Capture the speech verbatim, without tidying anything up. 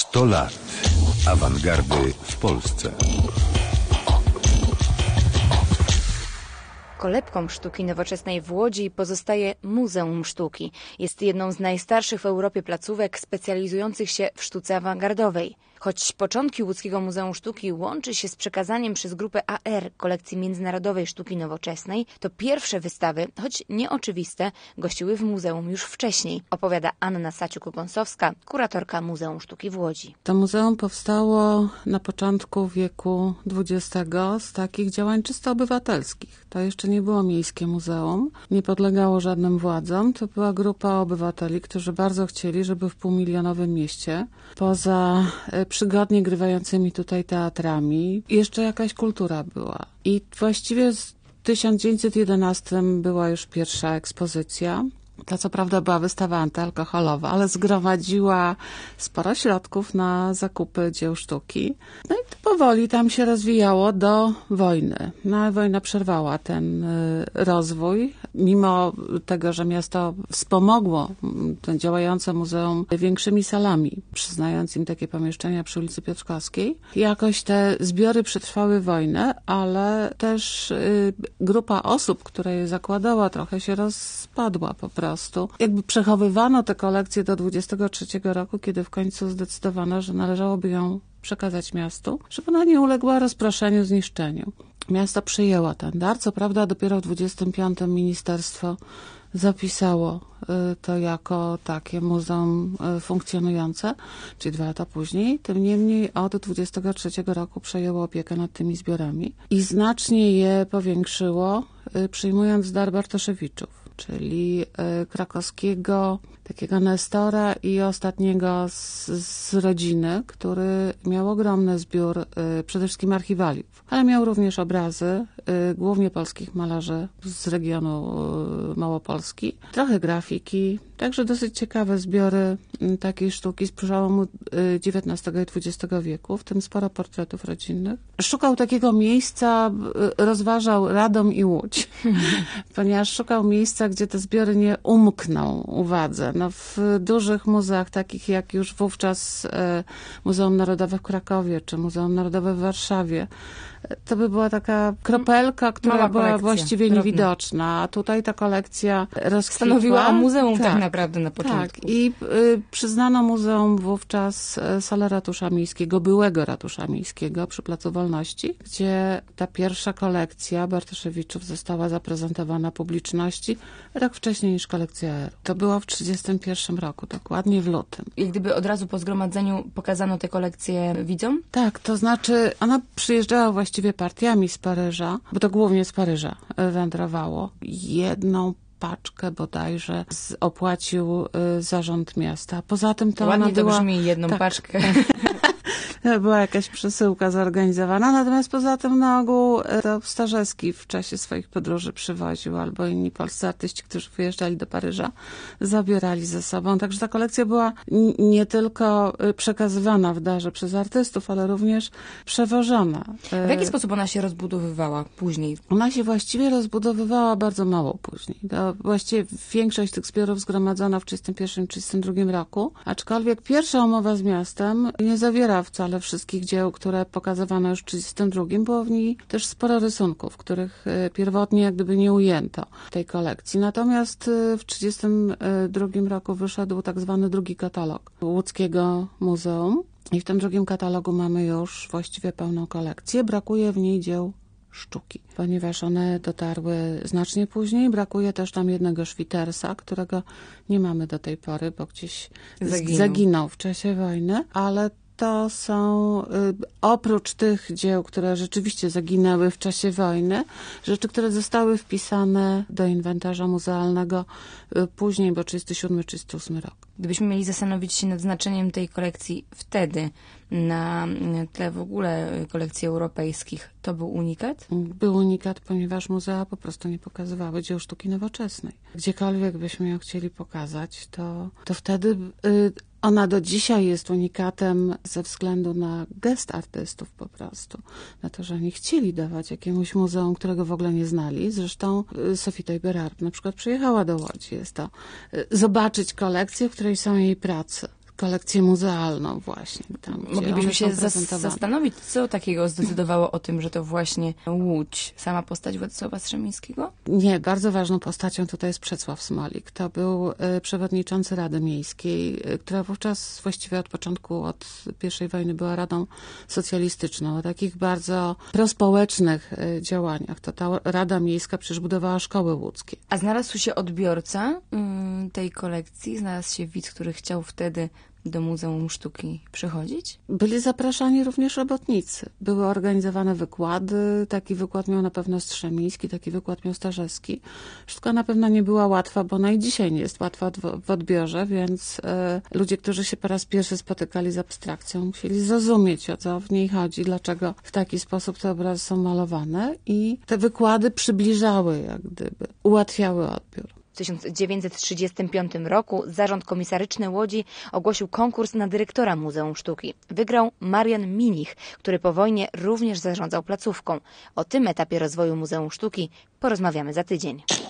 sto lat awangardy w Polsce. Kolebką sztuki nowoczesnej w Łodzi pozostaje Muzeum Sztuki. Jest jedną z najstarszych w Europie placówek specjalizujących się w sztuce awangardowej. Choć początki Łódzkiego Muzeum Sztuki łączy się z przekazaniem przez grupę A R kolekcji międzynarodowej sztuki nowoczesnej, to pierwsze wystawy, choć nieoczywiste, gościły w muzeum już wcześniej, opowiada Anna Saciuk-Gąsowska, kuratorka Muzeum Sztuki w Łodzi. To muzeum powstało na początku wieku dwudziestego z takich działań czysto obywatelskich. To jeszcze nie było miejskie muzeum, nie podlegało żadnym władzom. To była grupa obywateli, którzy bardzo chcieli, żeby w półmilionowym mieście, poza przygodnie grywającymi tutaj teatrami, jeszcze jakaś kultura była. I właściwie w tysiąc dziewięćset jedenastym była już pierwsza ekspozycja. Ta co prawda była wystawa antyalkoholowa, ale zgromadziła sporo środków na zakupy dzieł sztuki. No i to powoli tam się rozwijało do wojny. No, wojna przerwała ten rozwój. Mimo tego, że miasto wspomogło to działające muzeum większymi salami, przyznając im takie pomieszczenia przy ulicy Piotrkowskiej, jakoś te zbiory przetrwały wojnę, ale też grupa osób, która je zakładała, trochę się rozpadła po prostu. Jakby przechowywano te kolekcje do dwudziestego trzeciego roku, kiedy w końcu zdecydowano, że należałoby ją przekazać miastu, żeby ona nie uległa rozproszeniu, zniszczeniu. Miasto przyjęło ten dar. Co prawda dopiero w dwudziestym piątym ministerstwo zapisało to jako takie muzeum funkcjonujące, czyli dwa lata później. Tym niemniej od dwudziestego trzeciego roku przejęło opiekę nad tymi zbiorami i znacznie je powiększyło, przyjmując dar Bartoszewiczów, czyli krakowskiego takiego nestora i ostatniego z, z rodziny, który miał ogromny zbiór przede wszystkim archiwaliów, ale miał również obrazy, głównie polskich malarzy z regionu Małopolski, trochę grafiki, także dosyć ciekawe zbiory takiej sztuki z przełomu dziewiętnastego i dwudziestego wieku, w tym sporo portretów rodzinnych. Szukał takiego miejsca, rozważał Radom i Łódź, ponieważ szukał miejsca, gdzie te zbiory nie umkną uwadze. No, w dużych muzeach, takich jak już wówczas Muzeum Narodowe w Krakowie, czy Muzeum Narodowe w Warszawie, to by była taka kropelka, która Mała była kolekcja, właściwie drobna. niewidoczna. A tutaj ta kolekcja rozkwitła. Stanowiła o muzeum tak, tak naprawdę na początku. Tak. I y, przyznano muzeum wówczas salę ratusza miejskiego, byłego ratusza miejskiego przy Placu Wolności, gdzie ta pierwsza kolekcja Bartoszewiczów została zaprezentowana publiczności rok wcześniej niż kolekcja A R. To było w trzydziestym pierwszym roku, dokładnie w lutym. I gdyby od razu po zgromadzeniu pokazano tę kolekcję widzom? Tak, to znaczy ona przyjeżdżała właściwie partiami z Paryża, bo to głównie z Paryża wędrowało. Jedną paczkę bodajże opłacił zarząd miasta. Poza tym to Ładnie ona była... to brzmi, jedną tak. paczkę. Była jakaś przesyłka zorganizowana, natomiast poza tym na ogół to Starzewski w czasie swoich podróży przywoził, albo inni polscy artyści, którzy wyjeżdżali do Paryża, zabierali ze sobą. Także ta kolekcja była nie tylko przekazywana w darze przez artystów, ale również przewożona. W jaki sposób ona się rozbudowywała później? Ona się właściwie rozbudowywała bardzo mało później. To właściwie większość tych zbiorów zgromadzono w trzydziestym pierwszym trzydziestym drugim roku, aczkolwiek pierwsza umowa z miastem nie zawiera wcale wszystkich dzieł, które pokazywano już w trzydziestym drugim. Było w niej też sporo rysunków, których pierwotnie jak gdyby nie ujęto w tej kolekcji. Natomiast w trzydziestym drugim roku wyszedł tak zwany drugi katalog Łódzkiego Muzeum i w tym drugim katalogu mamy już właściwie pełną kolekcję. Brakuje w niej dzieł sztuki, ponieważ one dotarły znacznie później. Brakuje też tam jednego Schwittersa, którego nie mamy do tej pory, bo gdzieś zaginął, zaginął w czasie wojny, ale to są, y, oprócz tych dzieł, które rzeczywiście zaginęły w czasie wojny, rzeczy, które zostały wpisane do inwentarza muzealnego y, później, bo trzydziesty siódmy trzydziesty ósmy rok. Gdybyśmy mieli zastanowić się nad znaczeniem tej kolekcji wtedy, na tle w ogóle kolekcji europejskich, to był unikat? Był unikat, ponieważ muzea po prostu nie pokazywały dzieł sztuki nowoczesnej. Gdziekolwiek byśmy ją chcieli pokazać, to, to wtedy... Y, Ona do dzisiaj jest unikatem ze względu na gest artystów po prostu. Na to, że oni chcieli dawać jakiemuś muzeum, którego w ogóle nie znali. Zresztą Sophie Teuber-Harp na przykład przyjechała do Łodzi. Jest to zobaczyć kolekcję, w której są jej prace. kolekcję muzealną właśnie. Tam, gdzie Moglibyśmy one się są zas- prezentowane. zastanowić, co takiego zdecydowało o tym, że to właśnie Łódź, sama postać Władysława Strzemińskiego? Nie, bardzo ważną postacią tutaj jest Przecław Smolik. To był y, przewodniczący Rady Miejskiej, y, która wówczas właściwie od początku, od pierwszej wojny była Radą Socjalistyczną. O takich bardzo prospołecznych y, działaniach. To ta Rada Miejska przecież budowała szkoły łódzkie. A znalazł się odbiorca y, tej kolekcji? Znalazł się widz, który chciał wtedy do Muzeum Sztuki przychodzić? Byli zapraszani również robotnicy. Były organizowane wykłady. Taki wykład miał na pewno Strzemiński, taki wykład miał Starzewski. Sztuka na pewno nie była łatwa, bo ona i dzisiaj nie jest łatwa w odbiorze, więc e, ludzie, którzy się po raz pierwszy spotykali z abstrakcją, musieli zrozumieć, o co w niej chodzi, dlaczego w taki sposób te obrazy są malowane i te wykłady przybliżały, jak gdyby, ułatwiały odbiór. W tysiąc dziewięćset trzydziestym piątym roku Zarząd Komisaryczny Łodzi ogłosił konkurs na dyrektora Muzeum Sztuki. Wygrał Marian Milich, który po wojnie również zarządzał placówką. O tym etapie rozwoju Muzeum Sztuki porozmawiamy za tydzień.